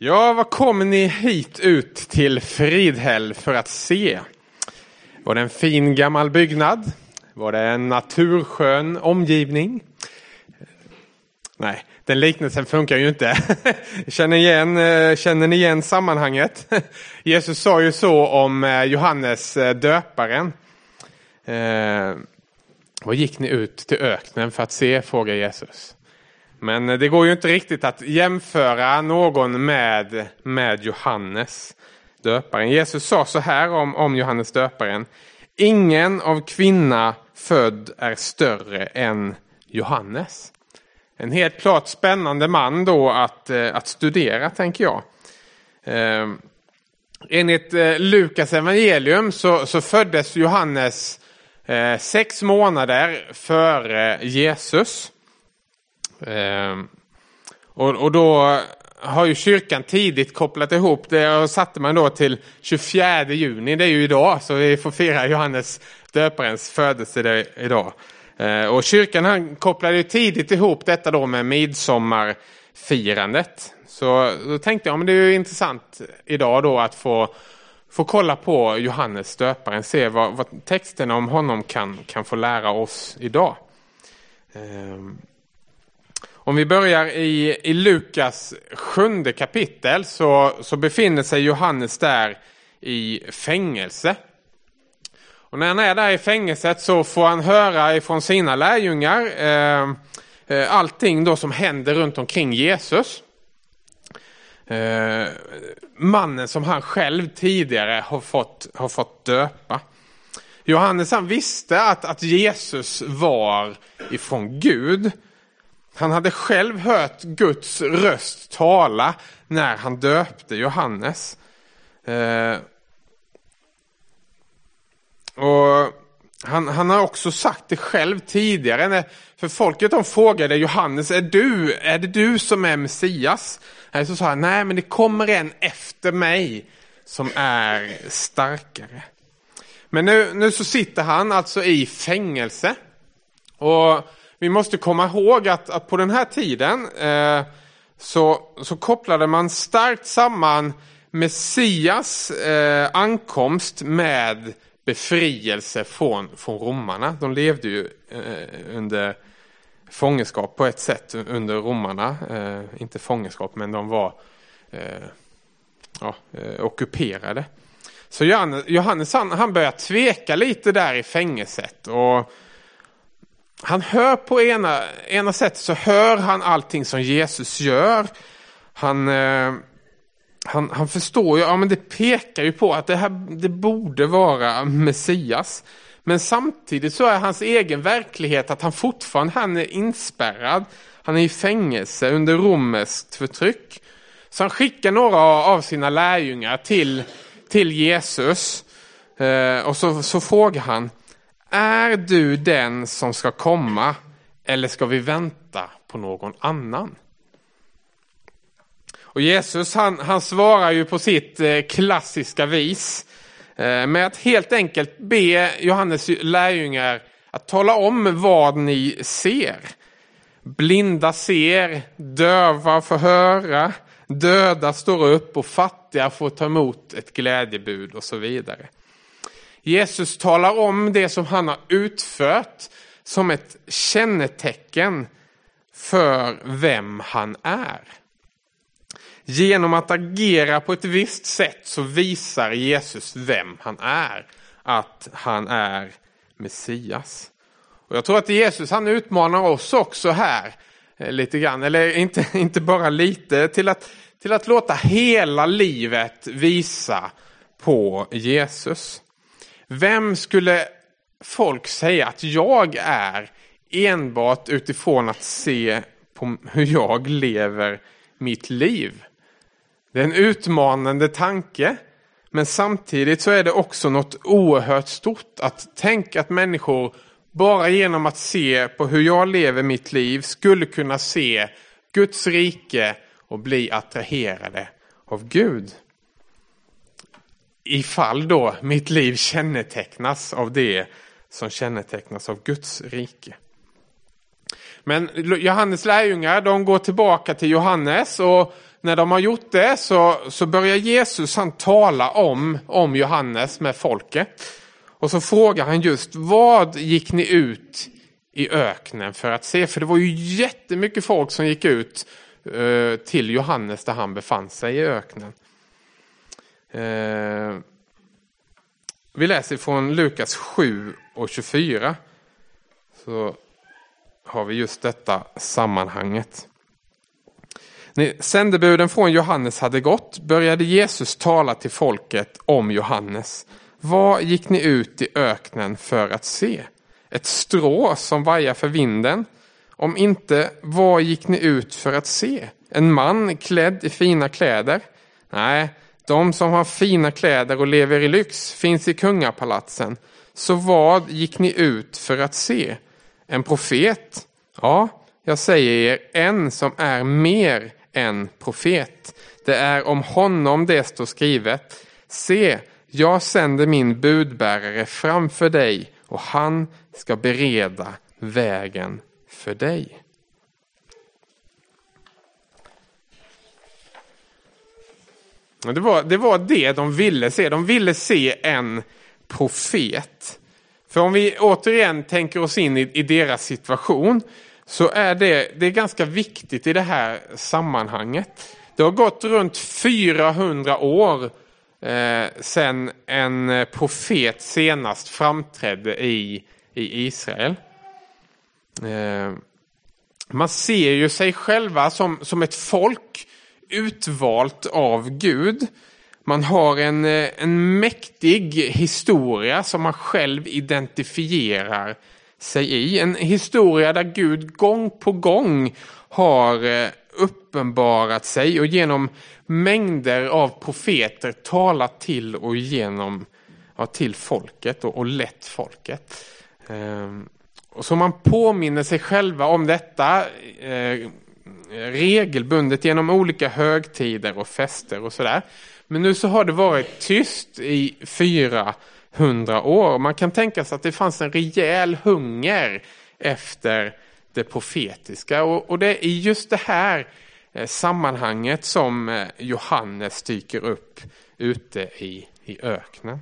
Ja, vad kommer ni hit ut till Fridhäll för att se? Var det en fin gammal byggnad? Var det en naturskön omgivning? Nej, den liknelsen funkar ju inte. Känner ni igen sammanhanget? Jesus sa ju så om Johannes döparen. Vad gick ni ut till öknen för att se, frågar Jesus. Men det går ju inte riktigt att jämföra någon med Johannes döparen. Jesus sa så här om Johannes döparen. Ingen av kvinna född är större än Johannes. En helt klart spännande man då att studera, tänker jag. Enligt Lukas evangelium så föddes Johannes 6 månader före Jesus. Och då har ju kyrkan tidigt kopplat ihop det och satte man då till 24 juni, det är ju idag, så vi får fira Johannes döparens födelse idag. Och kyrkan kopplade ju tidigt ihop detta då med midsommarfirandet. Så då tänkte jag, men det är ju intressant idag då att få kolla på Johannes döparen, se vad texten om honom kan få lära oss idag. Om vi börjar i Lukas 7 kapitel så befinner sig Johannes där i fängelse. Och när han är där i fängelset så får han höra ifrån sina lärjungar allting då som händer runt omkring Jesus. Mannen som han själv tidigare har fått döpa. Johannes, han visste att Jesus var ifrån Gud. Han hade själv hört Guds röst tala när han döpte Johannes. Och han har också sagt det själv tidigare. För folket de frågade Johannes, är det du som är Messias? Så sa han, nej, men det kommer en efter mig som är starkare. Men nu så sitter han alltså i fängelse. Och vi måste komma ihåg att på den här tiden så kopplade man starkt samman Messias ankomst med befrielse från romarna. De levde ju under fångenskap på ett sätt under romarna. Inte fångenskap, men de var ockuperade. Så Johannes han börjar tveka lite där i fängelset. Och han hör på ena sättet så hör han allting som Jesus gör. Han förstår ju, men det pekar ju på att det borde vara Messias. Men samtidigt så är hans egen verklighet att han fortfarande är inspärrad. Han är i fängelse under romerskt förtryck. Så han skickar några av sina lärjungar till Jesus. Och så frågar han, är du den som ska komma eller ska vi vänta på någon annan? Och Jesus han svarar ju på sitt klassiska vis med att helt enkelt be Johannes lärjungar att tala om vad ni ser. Blinda ser, döva får höra, döda står upp och fattiga får ta emot ett glädjebud och så vidare. Jesus talar om det som han har utfört som ett kännetecken för vem han är. Genom att agera på ett visst sätt så visar Jesus vem han är. Att han är Messias. Och jag tror att Jesus han utmanar oss också här lite grann. Eller inte bara lite. Till att låta hela livet visa på Jesus. Vem skulle folk säga att jag är enbart utifrån att se på hur jag lever mitt liv? Det är en utmanande tanke, men samtidigt så är det också något oerhört stort att tänka att människor bara genom att se på hur jag lever mitt liv skulle kunna se Guds rike och bli attraherade av Gud. Ifall då mitt liv kännetecknas av det som kännetecknas av Guds rike. Men Johannes lärjungar, de går tillbaka till Johannes och när de har gjort det så börjar Jesus han tala om Johannes med folket. Och så frågar han just, vad gick ni ut i öknen för att se? För det var ju jättemycket folk som gick ut till Johannes där han befann sig i öknen. Vi läser från Lukas 7:24. Så har vi just detta sammanhanget. När sändebuden från Johannes hade gått började Jesus tala till folket om Johannes. Vad gick ni ut i öknen för att se? Ett strå som vajar för vinden? Om inte, vad gick ni ut för att se? En man klädd i fina kläder? Nej, de som har fina kläder och lever i lyx finns i kungapalatsen. Så vad gick ni ut för att se? En profet? Ja, jag säger er, en som är mer än profet. Det är om honom det står skrivet. Se, jag sänder min budbärare framför dig och han ska bereda vägen för dig. Det var det de ville se. De ville se en profet. För om vi återigen tänker oss in i deras situation så är det är ganska viktigt i det här sammanhanget. Det har gått runt 400 år sedan en profet senast framträdde i Israel. Man ser ju sig själva som ett folk utvalt av Gud. Man har en mäktig historia som man själv identifierar sig i. En historia där Gud gång på gång har uppenbarat sig och genom mängder av profeter talat till och igenom till folket och lett folket. Och så man påminner sig själva om detta regelbundet genom olika högtider och fester och sådär. Men nu så har det varit tyst i 400 år. Man kan tänka sig att det fanns en rejäl hunger efter det profetiska. Och det är just det här sammanhanget som Johannes dyker upp ute i öknen.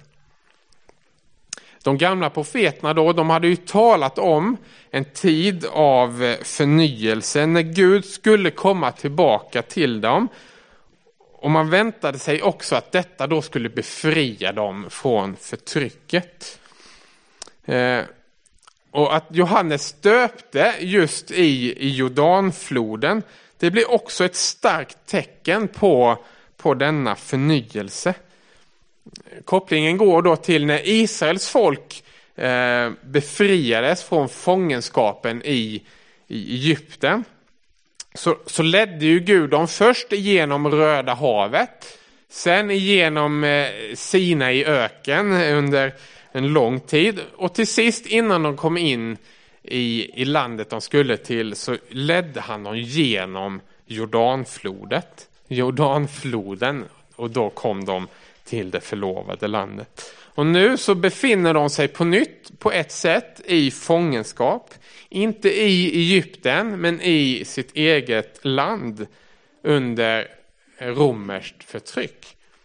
De gamla profeterna då, de hade ju talat om en tid av förnyelse när Gud skulle komma tillbaka till dem. Och man väntade sig också att detta då skulle befria dem från förtrycket. Och att Johannes döpte just i Jordanfloden, det blir också ett starkt tecken på denna förnyelse. Kopplingen går då till när Israels folk befriades från fångenskapen i Egypten. Så ledde ju Gud dem först igenom Röda havet, sen igenom Sinai öken under en lång tid och till sist innan de kom in i landet de skulle till så ledde han dem genom Jordanfloden och då kom de till det förlovade landet. Och nu så befinner de sig på nytt på ett sätt i fångenskap. Inte i Egypten men i sitt eget land under romerskt förtryck.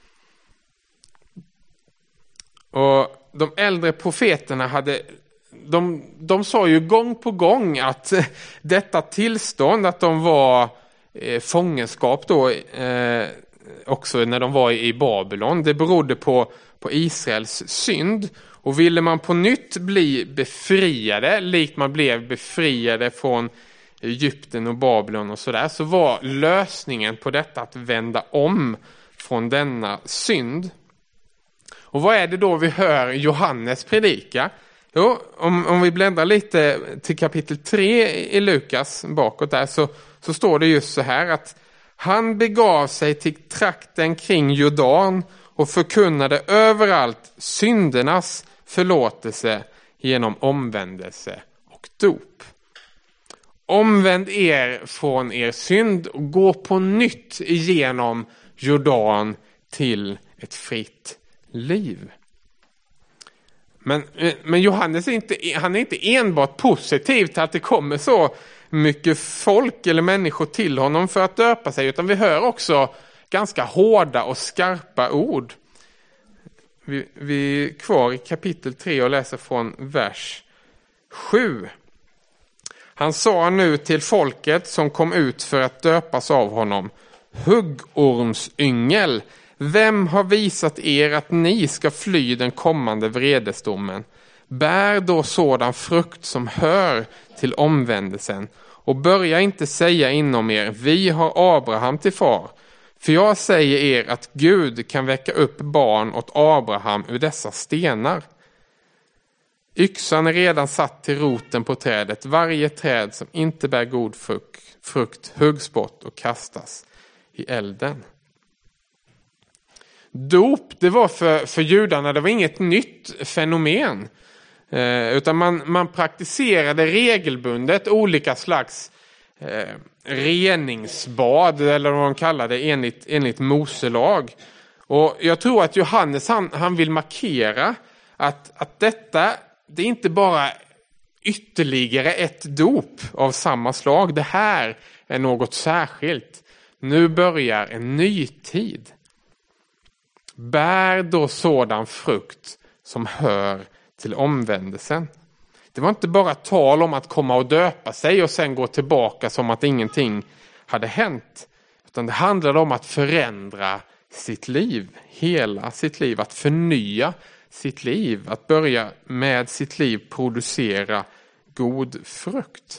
Och de äldre profeterna de sa ju gång på gång att detta tillstånd att de var fångenskap då också när de var i Babylon, det berodde på Israels synd. Och ville man på nytt bli befriade, likt man blev befriade från Egypten och Babylon och sådär, så var lösningen på detta att vända om från denna synd. Och vad är det då vi hör Johannes predika? Jo, om vi bläddrar lite till kapitel 3 i Lukas bakåt där så står det just så här att han begav sig till trakten kring Jordan och förkunnade överallt syndernas förlåtelse genom omvändelse och dop. Omvänd er från er synd och gå på nytt igenom Jordan till ett fritt liv. Men Johannes är inte enbart positiv till att det kommer så mycket folk eller människor till honom för att döpa sig, utan vi hör också ganska hårda och skarpa ord. Vi är kvar i kapitel 3 och läser från vers 7. Han sa nu till folket som kom ut för att döpas av honom: huggormsyngel, vem har visat er att ni ska fly den kommande vredesdomen? Bär då sådan frukt som hör till omvändelsen, och börja inte säga inom er: vi har Abraham till far. För jag säger er att Gud kan väcka upp barn åt Abraham ur dessa stenar. Yxan är redan satt till roten på trädet. Varje träd som inte bär god frukt huggs bort och kastas i elden. Dop, det var för judarna, det var inget nytt fenomen. Utan man praktiserade regelbundet olika slags reningsbad, eller vad man kallar det, enligt Moselag. Och jag tror att Johannes han vill markera att detta, det är inte bara ytterligare ett dop av samma slag. Det här är något särskilt. Nu börjar en ny tid. Bär då sådan frukt som hör till omvändelsen. Det var inte bara tal om att komma och döpa sig och sen gå tillbaka som att ingenting hade hänt. Utan det handlade om att förändra sitt liv, hela sitt liv, att förnya sitt liv, att börja med sitt liv producera god frukt.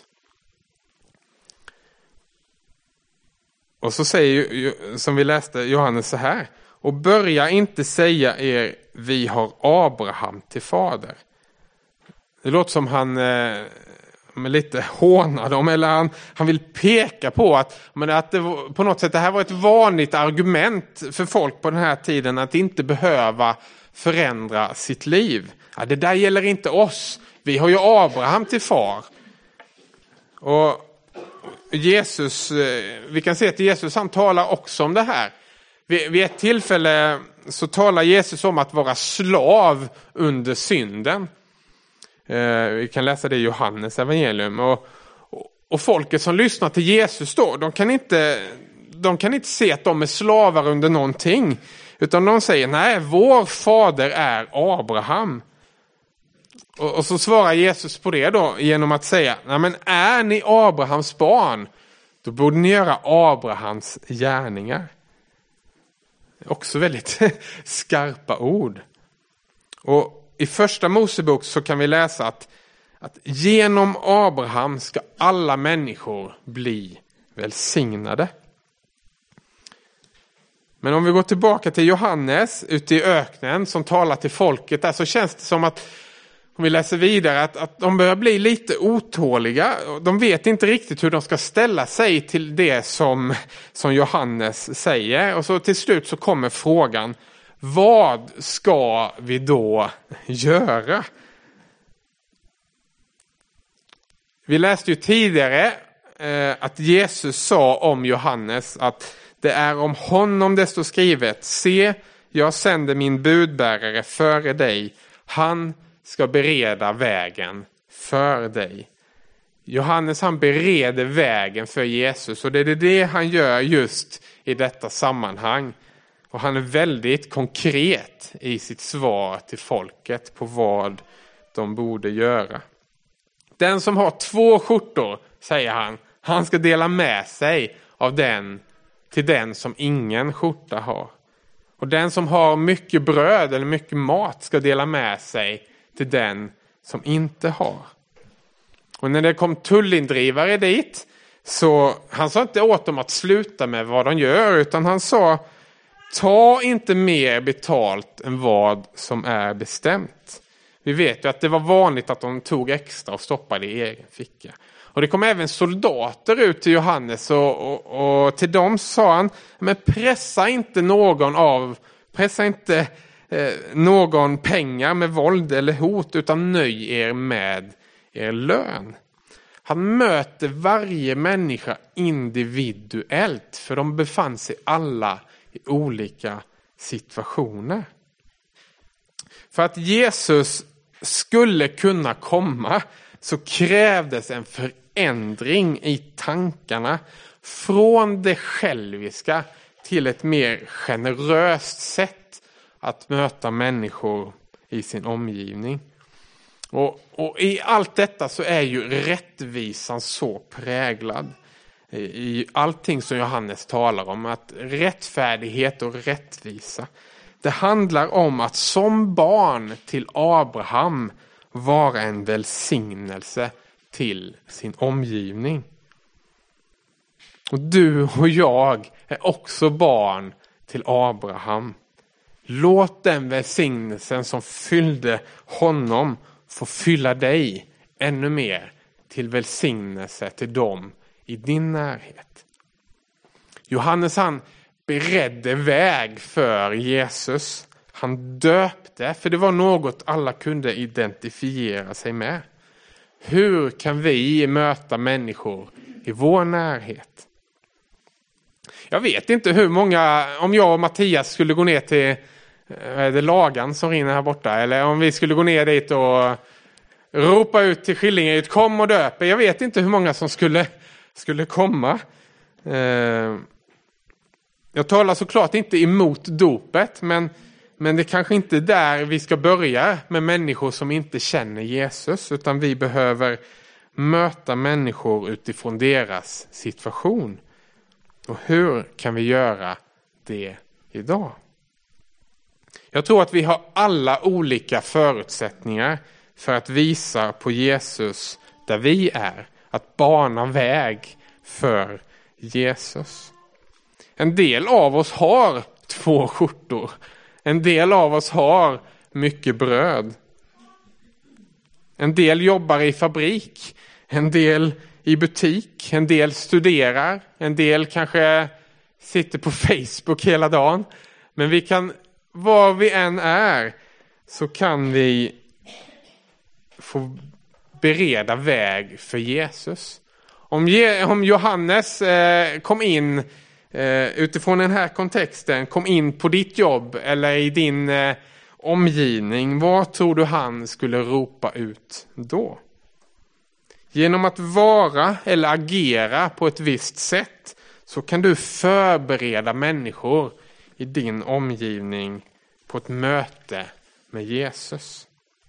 Och så säger, som vi läste, Johannes så här: och börja inte säga er: vi har Abraham till fader. Det låter som han lite hånar dem, eller han vill peka på att det var, på något sätt, det här var ett vanligt argument för folk på den här tiden, att inte behöva förändra sitt liv. Ja, det där gäller inte oss. Vi har ju Abraham till far. Och Jesus, vi kan se att Jesus, han talar också om det här. Vid ett tillfälle så talar Jesus om att vara slav under synden. Vi kan läsa det i Johannes evangelium. Och folket som lyssnar till Jesus då, de kan inte se att de är slavar under någonting. Utan de säger: nej, vår fader är Abraham. Och så svarar Jesus på det då genom att säga: nej, men är ni Abrahams barn, då borde ni göra Abrahams gärningar. Också väldigt skarpa ord. Och i första Mosebok så kan vi läsa att genom Abraham ska alla människor bli välsignade. Men om vi går tillbaka till Johannes ute i öknen som talar till folket där, så känns det som att, om vi läser vidare, att de börjar bli lite otåliga. De vet inte riktigt hur de ska ställa sig till det som Johannes säger. Och så till slut så kommer frågan: vad ska vi då göra? Vi läste ju tidigare att Jesus sa om Johannes att det är om honom det står skrivet: se, jag sänder min budbärare före dig. Han ska bereda vägen för dig. Johannes, han bereder vägen för Jesus, och det är det han gör just i detta sammanhang. Och han är väldigt konkret i sitt svar till folket på vad de borde göra. Den som har 2 skjortor, säger han ska dela med sig av den till den som ingen skjorta har. Och den som har mycket bröd eller mycket mat ska dela med sig till den som inte har. Och när det kom tullindrivare dit, så han sa inte åt dem att sluta med vad de gör, utan han sa: ta inte mer betalt än vad som är bestämt. Vi vet ju att det var vanligt att de tog extra och stoppade i egen ficka. Och det kom även soldater ut till Johannes och till dem sa han: men pressa inte någon pengar med våld eller hot, utan nöj er med er lön. Han möter varje människa individuellt, för de befann sig alla i olika situationer. För att Jesus skulle kunna komma så krävdes en förändring i tankarna från det själviska till ett mer generöst sätt att möta människor i sin omgivning. Och i allt detta så är ju rättvisan så präglad. I allting som Johannes talar om, att rättfärdighet och rättvisa, det handlar om att som barn till Abraham vara en välsignelse till sin omgivning. Och du och jag är också barn till Abraham. Låt den välsignelsen som fyllde honom få fylla dig ännu mer till välsignelse till dem i din närhet. Johannes, han beredde väg för Jesus. Han döpte, för det var något alla kunde identifiera sig med. Hur kan vi möta människor i vår närhet? Jag vet inte hur många, om jag och Mattias skulle gå ner till det Lagan som rinner här borta, eller om vi skulle gå ner dit och ropa ut till Skillingaryd, kom och döp. Jag vet inte hur många som skulle komma. Jag talar såklart inte emot dopet, men det kanske inte är där vi ska börja med människor som inte känner Jesus, utan vi behöver möta människor utifrån deras situation. Och hur kan vi göra det idag? Jag tror att vi har alla olika förutsättningar för att visa på Jesus där vi är. Att bana väg för Jesus. En del av oss har 2 skjortor. En del av oss har mycket bröd. En del jobbar i fabrik. En del i butik. En del studerar. En del kanske sitter på Facebook hela dagen. Men vi kan, var vi än är, så kan vi få bereda väg för Jesus. Om Johannes kom in utifrån den här kontexten, kom in på ditt jobb eller i din omgivning, vad tror du han skulle ropa ut då? Genom att vara eller agera på ett visst sätt så kan du förbereda människor i din omgivning på ett möte med Jesus.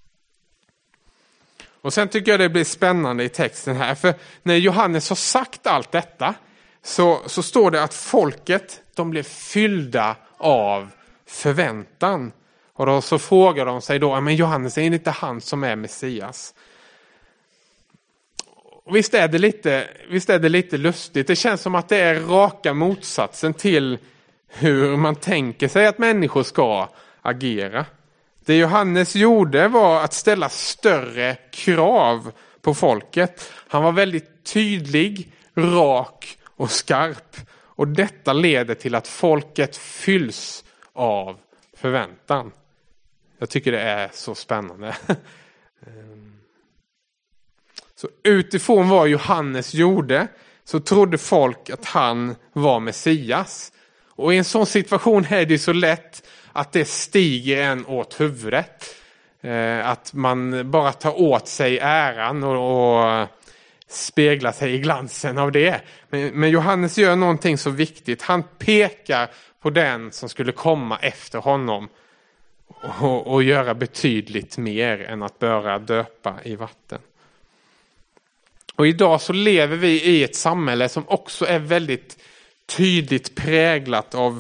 Och sen tycker jag det blir spännande i texten här. För när Johannes har sagt allt detta så står det att folket, de blev fyllda av förväntan. Och då så frågar de sig då, men Johannes, är det inte han som är Messias? Och visst är det lite lustigt. Det känns som att det är raka motsatsen till hur man tänker sig att människor ska agera. Det Johannes gjorde var att ställa större krav på folket. Han var väldigt tydlig, rak och skarp. Och detta leder till att folket fylls av förväntan. Jag tycker det är så spännande. Så utifrån vad Johannes gjorde så trodde folk att han var Messias. Och i en sån situation är det så lätt att det stiger en åt huvudet. Att man bara tar åt sig äran och speglar sig i glansen av det. Men Johannes gör någonting så viktigt. Han pekar på den som skulle komma efter honom. Och göra betydligt mer än att bara döpa i vatten. Och idag så lever vi i ett samhälle som också är väldigt tydligt präglat av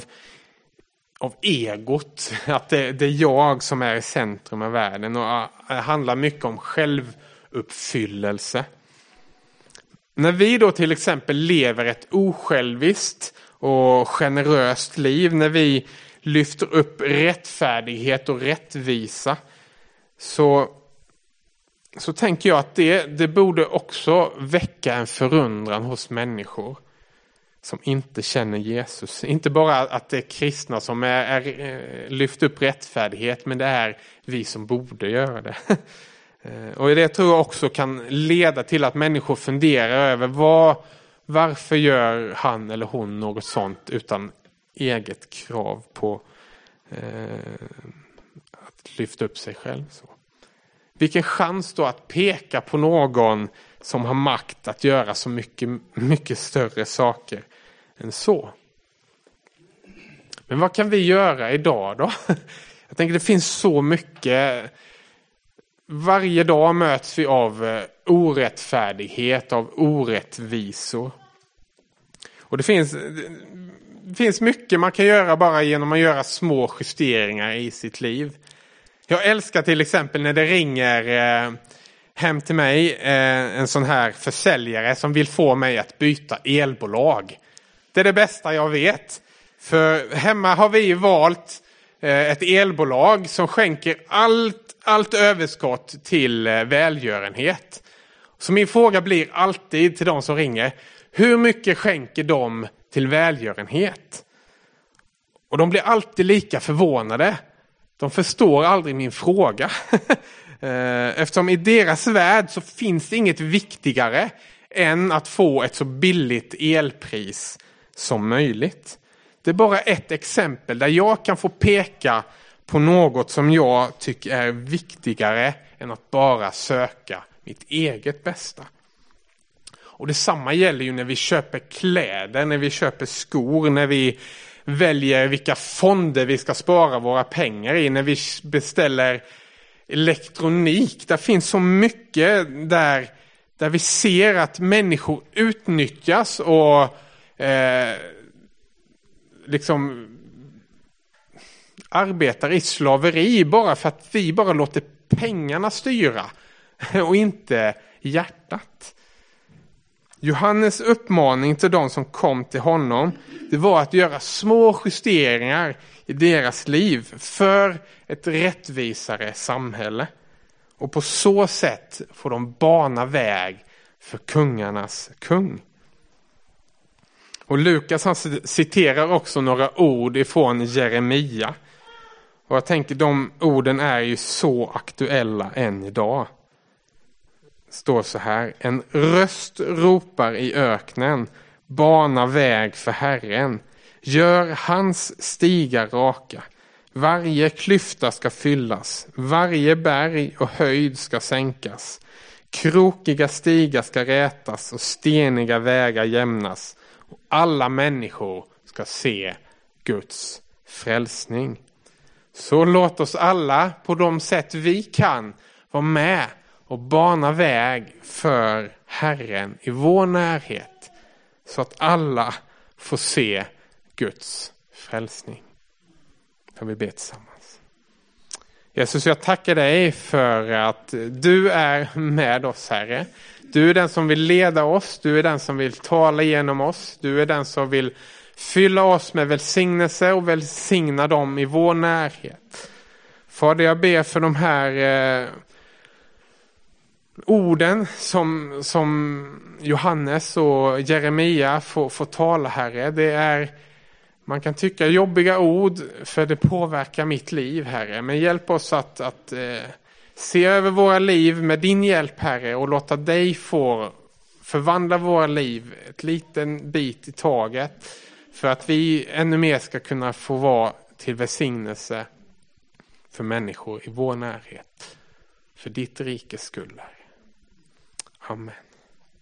egot. Att det är jag som är i centrum av världen. Och det handlar mycket om självuppfyllelse. När vi då till exempel lever ett osjälviskt och generöst liv. När vi lyfter upp rättfärdighet och rättvisa. Så tänker jag att det borde också väcka en förundran hos människor som inte känner Jesus. Inte bara att det är kristna som är lyft upp rättfärdighet, men det är vi som borde göra det. Och det tror jag också kan leda till att människor funderar över varför gör han eller hon något sånt utan eget krav på att lyfta upp sig själv. Så. Vilken chans då att peka på någon som har makt att göra så mycket större saker än så. Men vad kan vi göra idag då? Jag tänker det finns så mycket. Varje dag möts vi av orättfärdighet, av orättvisor. Och det finns mycket man kan göra bara genom att göra små justeringar i sitt liv. Jag älskar till exempel när det ringer hem till mig en sån här försäljare som vill få mig att byta elbolag. Det är det bästa jag vet. För hemma har vi valt ett elbolag som skänker allt överskott till välgörenhet. Så min fråga blir alltid till de som ringer: hur mycket skänker de till välgörenhet? Och de blir alltid lika förvånade. De förstår aldrig min fråga. Eftersom i deras värld så finns det inget viktigare än att få ett så billigt elpris som möjligt. Det är bara ett exempel där jag kan få peka på något som jag tycker är viktigare än att bara söka mitt eget bästa. Och detsamma gäller ju när vi köper kläder, när vi köper skor, när vi väljer vilka fonder vi ska spara våra pengar i, när vi beställer elektronik. Det finns så mycket där vi ser att människor utnyttjas och liksom arbetar i slaveri bara för att vi bara låter pengarna styra och inte hjärtat. Johannes uppmaning till de som kom till honom, det var att göra små justeringar i deras liv för ett rättvisare samhälle. Och på så sätt får de bana väg för kungarnas kung. Och Lukas han citerar också några ord ifrån Jeremia. Och jag tänker de orden är ju så aktuella än idag. Står så här: en röst ropar i öknen, bana väg för Herren. Gör hans stigar raka. Varje klyfta ska fyllas, varje berg och höjd ska sänkas. Krokiga stigar ska rätas och steniga vägar jämnas. Och alla människor ska se Guds frälsning. Så låt oss alla på de sätt vi kan vara med och bana väg för Herren i vår närhet. Så att alla får se Guds frälsning. Kan vi be tillsammans. Jesus, jag tackar dig för att du är med oss, Herre. Du är den som vill leda oss. Du är den som vill tala genom oss. Du är den som vill fylla oss med välsignelse och välsigna dem i vår närhet. Fader, jag ber för de här orden som Johannes och Jeremia får tala, Herre. Det är, man kan tycka, jobbiga ord, för det påverkar mitt liv, Herre. Men hjälp oss att se över våra liv med din hjälp, Herre, och låta dig få förvandla våra liv ett liten bit i taget, för att vi ännu mer ska kunna få vara till välsignelse för människor i vår närhet. För ditt rikes skull, Herre. Amen.